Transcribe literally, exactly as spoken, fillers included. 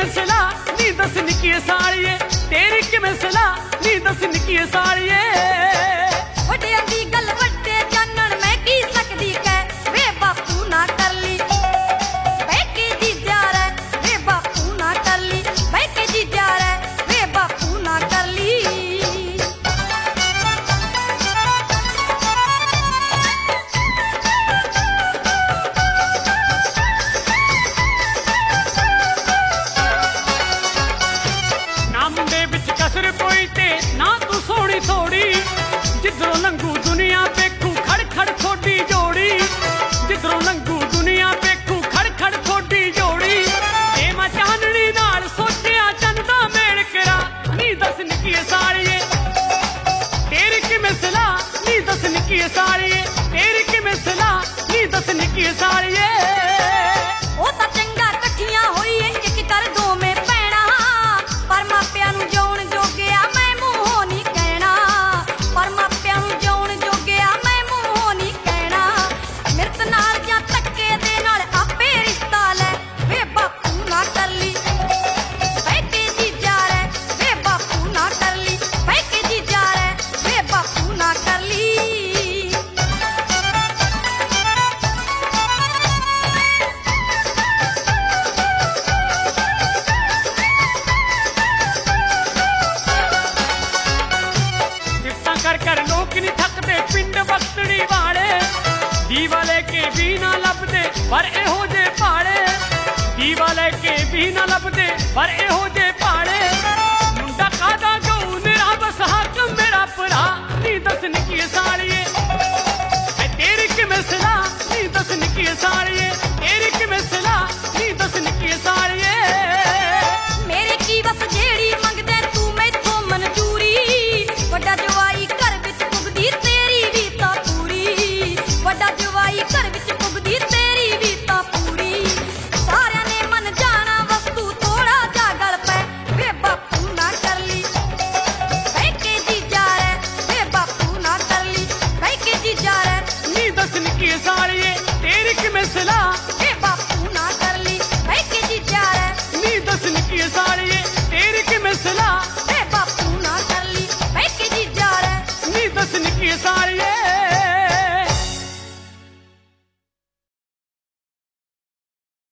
किवें सलाह नी दस निक्की सालिए, तेरी किवें सलाह नी दस निक्की सालिए। वड्डियां दी गल वड्डे जानण मैं की सकदी कै, वे बापू ना कर ली बह के जीजा रे, वे बापू ना कर ली बह के जीजा रे, वे बापू ना कर ली। कसर कोई ते ना तू सोनी थोड़ी, जिधरों लंघू दुनिया देखू खड़ खड़ थोड़ी जोड़ी, जिधरों लंघू दुनिया देखू खड़ खड़ थोड़ी जोड़ी। ए मैं चांदनी नाल सोचिया चंदा मेल करा, नी दस निक्की सालिए, तेरी किवें सलाह नी दस निक्की सालिए, तेरी किवें सलाह नी दस निक्की सालिए। ओ तां चंगा कट्ठियां होईए इक कर दो में पैणा, पर मापियां नूं जौण जोगिया मैं मूंहों नहीं कहना, पर मापियां नूं जौण जोगिया मैं मूंहों नहीं कहना। मिरत नाल जां धक्के दे नाल आपे रिश्ता लै, वे बापू ना कर ली बह के जीजा रे, वे बापू ना कर ली बह के जीजा रे, वे बापू ना कर ली। कर कर लोग नहीं थकते पिंड बख्तड़ी वाले, दीवा लेके भी ना लभदे पर एहो जे पाड़े, दीवा लेके भी ना लभदे पर एहो जे पाड़े। मुंडा कादा गऊ मेरा बस हाकम मेरा भरा, नी दस निक्की सालिए, तेरी किवें सलाह नी दस निक्की सालिए, तेरी किवें सलाह नी दस निक्की सालिए। मेरे की बस जेड़ी मंगदे तू मैथों मंजूरी, वड्डा जवाई घर विच पुगदी तेरी भी तां पूरी, वड्डा जवाई घर विच पुगदी तेरी भी तां पूरी। सारियां ने मन जाना वस्तु थोड़ा जा गल पै, वे बापू ना कर ली बह के जीजा रे, वे बापू ना कर ली बह के जीजा रे। नी दस निक्की सालिए, तेरी किवें सलाह